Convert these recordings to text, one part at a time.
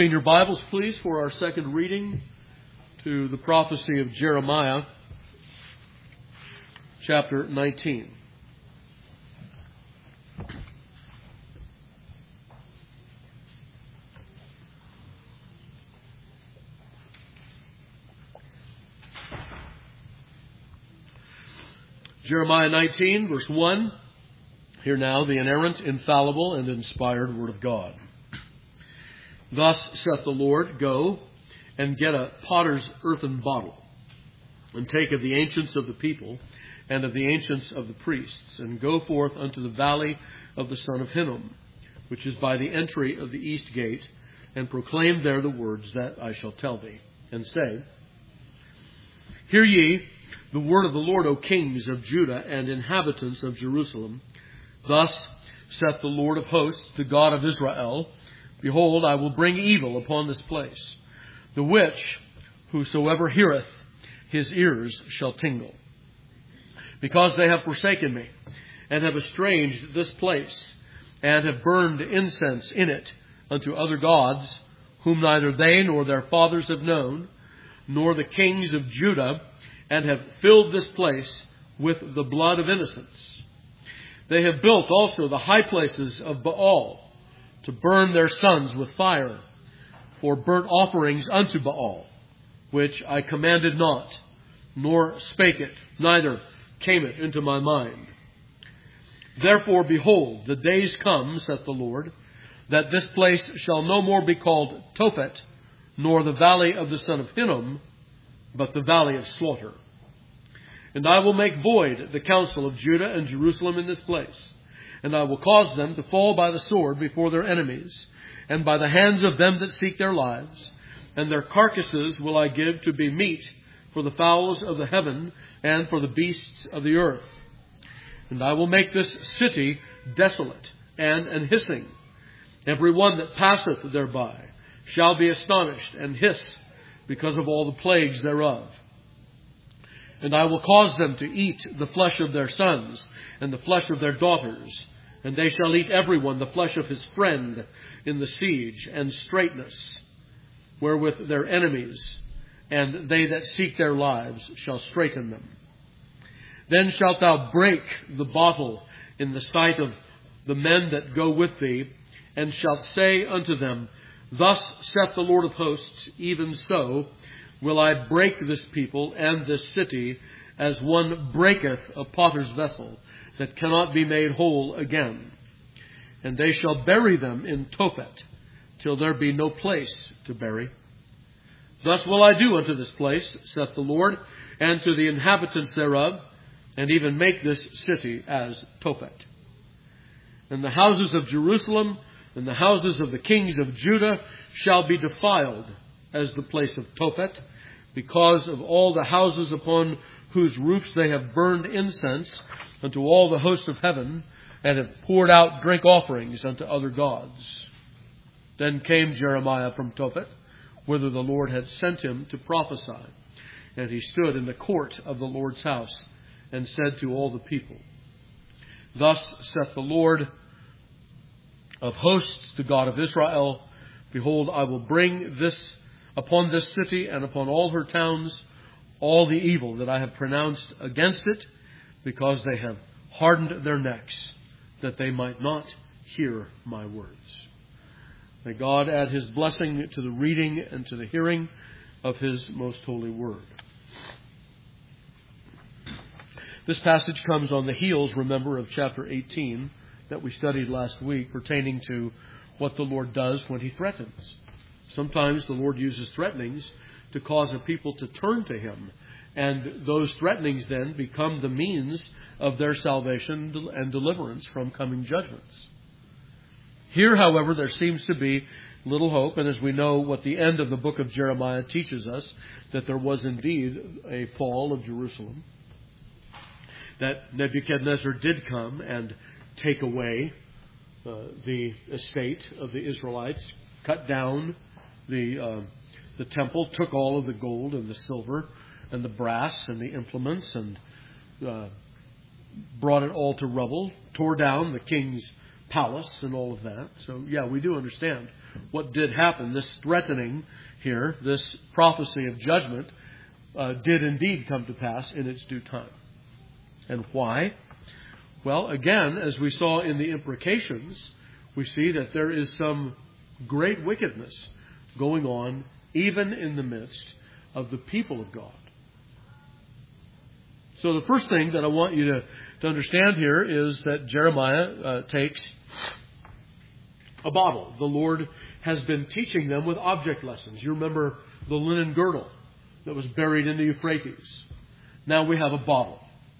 In your Bibles, please, for our second reading to the prophecy of Jeremiah, chapter 19. Jeremiah 19, verse 1. Hear now the inerrant, infallible, and inspired Word of God. Thus saith the Lord, Go and get a potter's earthen bottle, and take of the ancients of the people, and of the ancients of the priests, and go forth unto the valley of the son of Hinnom, which is by the entry of the east gate, and proclaim there the words that I shall tell thee, and say, Hear ye the word of the Lord, O kings of Judah and inhabitants of Jerusalem. Thus saith the Lord of hosts, the God of Israel, Behold, I will bring evil upon this place, the which whosoever heareth, his ears shall tingle. Because they have forsaken me, and have estranged this place, and have burned incense in it unto other gods, whom neither they nor their fathers have known, nor the kings of Judah, and have filled this place with the blood of innocents. They have built also the high places of Baal, to burn their sons with fire, for burnt offerings unto Baal, which I commanded not, nor spake it, neither came it into my mind. Therefore, behold, the days come, saith the Lord, that this place shall no more be called Tophet, nor the valley of the son of Hinnom, but the valley of slaughter. And I will make void the counsel of Judah and Jerusalem in this place. And I will cause them to fall by the sword before their enemies, and by the hands of them that seek their lives. And their carcasses will I give to be meat for the fowls of the heaven, and for the beasts of the earth. And I will make this city desolate and an hissing. Every one that passeth thereby shall be astonished and hiss because of all the plagues thereof. And I will cause them to eat the flesh of their sons, and the flesh of their daughters. And they shall eat every one the flesh of his friend in the siege and straitness, wherewith their enemies, and they that seek their lives, shall straiten them. Then shalt thou break the bottle in the sight of the men that go with thee, and shalt say unto them, Thus saith the Lord of hosts, even so will I break this people and this city, as one breaketh a potter's vessel, that cannot be made whole again. And they shall bury them in Tophet, till there be no place to bury. Thus will I do unto this place, saith the Lord, and to the inhabitants thereof, and even make this city as Tophet. And the houses of Jerusalem and the houses of the kings of Judah shall be defiled as the place of Tophet, because of all the houses upon whose roofs they have burned incense unto all the host of heaven, and have poured out drink offerings unto other gods. Then came Jeremiah from Tophet, whither the Lord had sent him to prophesy. And he stood in the court of the Lord's house, and said to all the people, Thus saith the Lord of hosts, the God of Israel, Behold, I will bring this upon this city and upon all her towns, all the evil that I have pronounced against it, because they have hardened their necks, that they might not hear my words. May God add his blessing to the reading and to the hearing of his most holy word. This passage comes on the heels, remember, of chapter 18 that we studied last week, pertaining to what the Lord does when he threatens. Sometimes the Lord uses threatenings to cause a people to turn to him. And those threatenings then become the means of their salvation and deliverance from coming judgments. Here, however, there seems to be little hope. And as we know what the end of the book of Jeremiah teaches us, that there was indeed a fall of Jerusalem. That Nebuchadnezzar did come and take away the estate of the Israelites, cut down the temple, took all of the gold and the silver and the brass and the implements, and brought it all to rubble, tore down the king's palace and all of that. So, yeah, we do understand what did happen. This threatening here, this prophecy of judgment, did indeed come to pass in its due time. And why? Well, again, as we saw in the imprecations, we see that there is some great wickedness going on even in the midst of the people of God. So the first thing that I want you to understand here is that Jeremiah takes a bottle. The Lord has been teaching them with object lessons. You remember the linen girdle that was buried in the Euphrates. Now we have a bottle.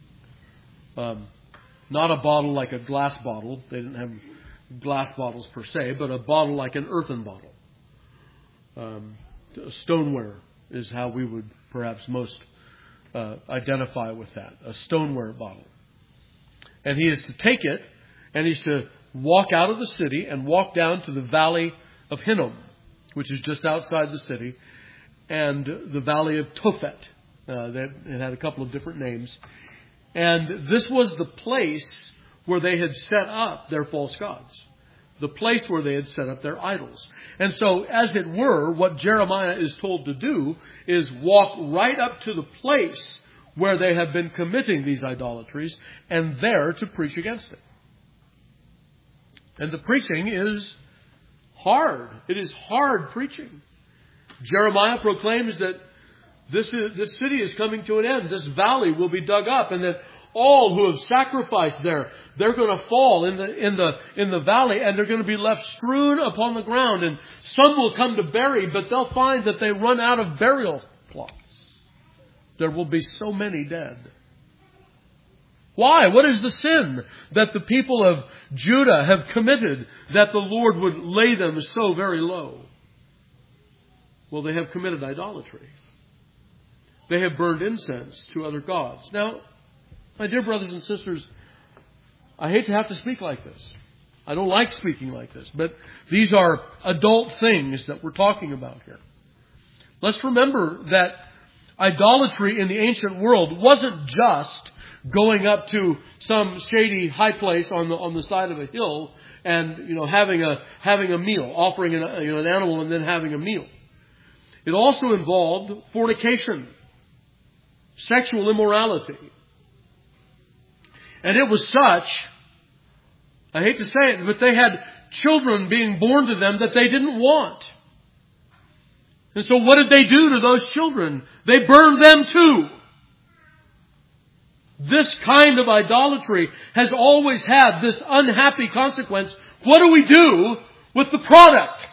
Not a bottle like a glass bottle. They didn't have glass bottles per se, but a bottle like an earthen bottle. Stoneware is how we would perhaps most identify with that. A stoneware bottle. And he is to take it, and he's to walk out of the city and walk down to the valley of Hinnom, which is just outside the city, and the valley of Tophet. It had a couple of different names. And this was the place where they had set up their false gods. The place where they had set up their idols. And so, as it were, what Jeremiah is told to do is walk right up to the place where they have been committing these idolatries and there to preach against it. And the preaching is hard. It is hard preaching. Jeremiah proclaims that this city is coming to an end. This valley will be dug up, and that all who have sacrificed there, they're going to fall in the valley, and they're going to be left strewn upon the ground. And some will come to bury, but they'll find that they run out of burial plots. There will be so many dead. Why? What is the sin that the people of Judah have committed that the Lord would lay them so very low? Well, they have committed idolatry. They have burned incense to other gods. Now, my dear brothers and sisters, I hate to have to speak like this. I don't like speaking like this, but these are adult things that we're talking about here. Let's remember that idolatry in the ancient world wasn't just going up to some shady high place on the side of a hill and having a meal, offering an animal and then having a meal. It also involved fornication, sexual immorality. And it was such, I hate to say it, but they had children being born to them that they didn't want. And so what did they do to those children? They burned them too. This kind of idolatry has always had this unhappy consequence. What do we do with the product?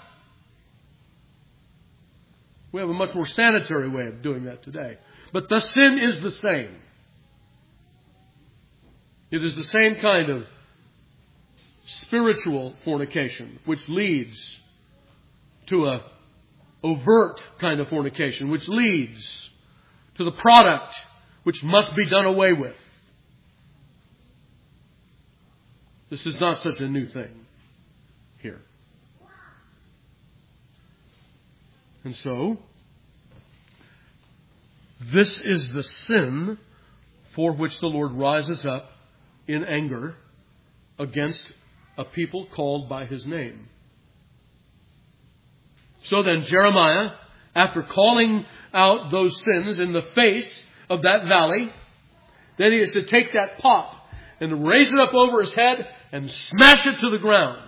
We have a much more sanitary way of doing that today. But the sin is the same. It is the same kind of spiritual fornication, which leads to a overt kind of fornication, which leads to the product which must be done away with. This is not such a new thing here. And so, this is the sin for which the Lord rises up in anger against a people called by His name. So then Jeremiah, after calling out those sins in the face of that valley, then he is to take that pot and raise it up over his head and smash it to the ground.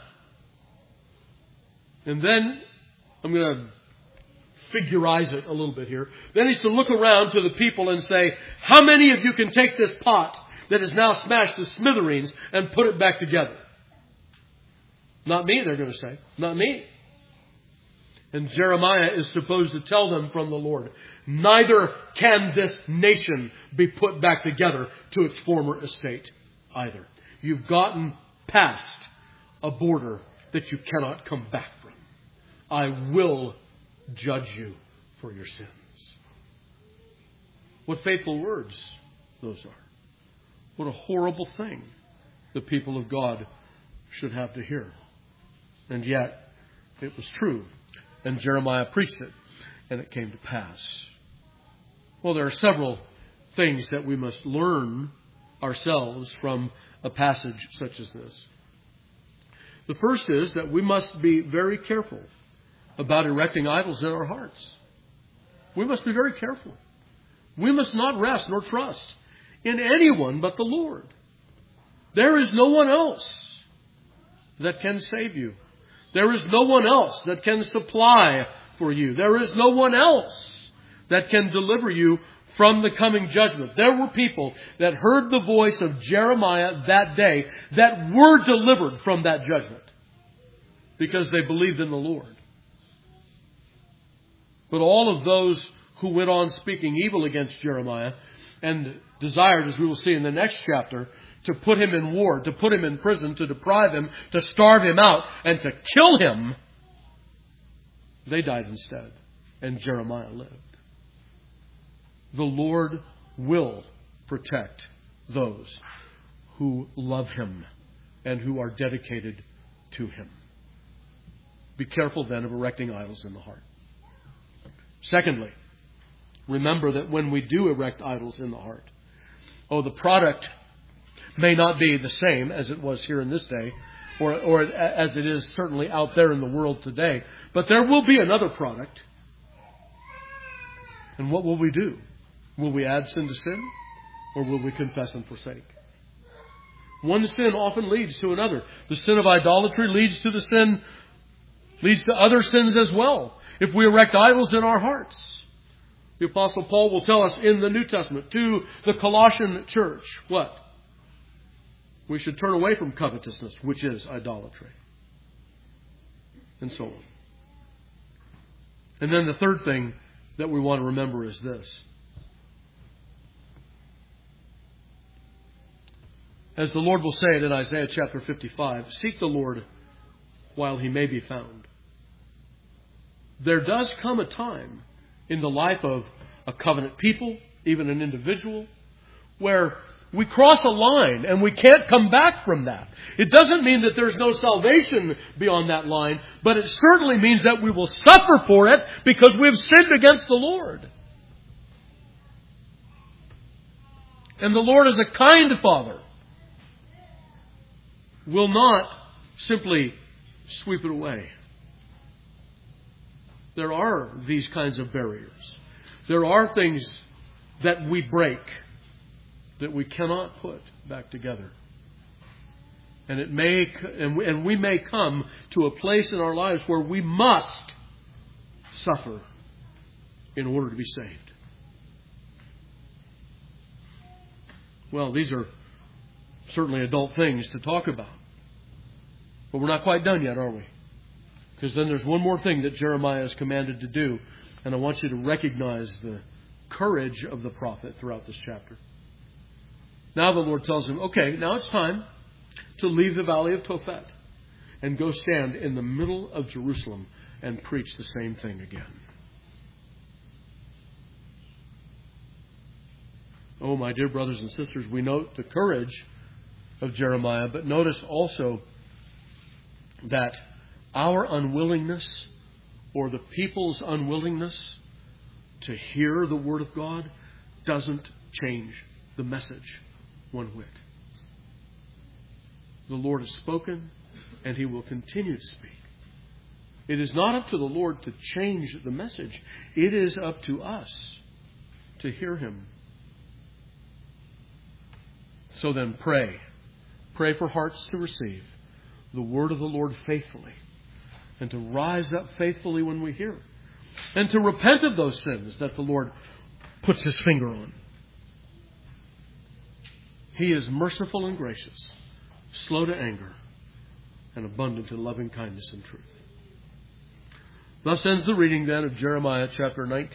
And then, I'm going to figurize it a little bit here. Then he's to look around to the people and say, how many of you can take this pot that is now smashed to smithereens and put it back together? Not me, they're going to say. Not me. And Jeremiah is supposed to tell them from the Lord, neither can this nation be put back together to its former estate either. You've gotten past a border that you cannot come back from. I will judge you for your sins. What faithful words those are. What a horrible thing the people of God should have to hear. And yet, it was true. And Jeremiah preached it, and it came to pass. Well, there are several things that we must learn ourselves from a passage such as this. The first is that we must be very careful about erecting idols in our hearts. We must be very careful. We must not rest nor trust in anyone but the Lord. There is no one else that can save you. There is no one else that can supply for you. There is no one else that can deliver you from the coming judgment. There were people that heard the voice of Jeremiah that day that were delivered from that judgment because they believed in the Lord. But all of those who went on speaking evil against Jeremiah and desired, as we will see in the next chapter, to put him in ward, to put him in prison, to deprive him, to starve him out, and to kill him, they died instead, and Jeremiah lived. The Lord will protect those who love Him and who are dedicated to Him. Be careful then of erecting idols in the heart. Secondly, remember that when we do erect idols in the heart, the product may not be the same as it was here in this day, or as it is certainly out there in the world today, but there will be another product. And what will we do? Will we add sin to sin, or will we confess and forsake? One sin often leads to another. The sin of idolatry leads to other sins as well, if we erect idols in our hearts. The Apostle Paul will tell us in the New Testament to the Colossian church, what? We should turn away from covetousness, which is idolatry. And so on. And then the third thing that we want to remember is this. As the Lord will say it in Isaiah chapter 55, seek the Lord while He may be found. There does come a time in the life of a covenant people, even an individual, where we cross a line and we can't come back from that. It doesn't mean that there's no salvation beyond that line, but it certainly means that we will suffer for it because we've sinned against the Lord. And the Lord is a kind Father. Will not simply sweep it away. There are these kinds of barriers. There are things that we break that we cannot put back together. And we may come to a place in our lives where we must suffer in order to be saved. Well, these are certainly adult things to talk about. But we're not quite done yet, are we? Because then there's one more thing that Jeremiah is commanded to do. And I want you to recognize the courage of the prophet throughout this chapter. Now the Lord tells him, okay, now it's time to leave the valley of Tophet and go stand in the middle of Jerusalem and preach the same thing again. Oh, my dear brothers and sisters, we note the courage of Jeremiah, but notice also that our unwillingness or the people's unwillingness to hear the Word of God doesn't change the message one whit. The Lord has spoken and He will continue to speak. It is not up to the Lord to change the message. It is up to us to hear Him. So then pray. Pray for hearts to receive the word of the Lord faithfully, and to rise up faithfully when we hear it, and to repent of those sins that the Lord puts His finger on. He is merciful and gracious, slow to anger, and abundant in loving kindness and truth. Thus ends the reading then of Jeremiah chapter 19.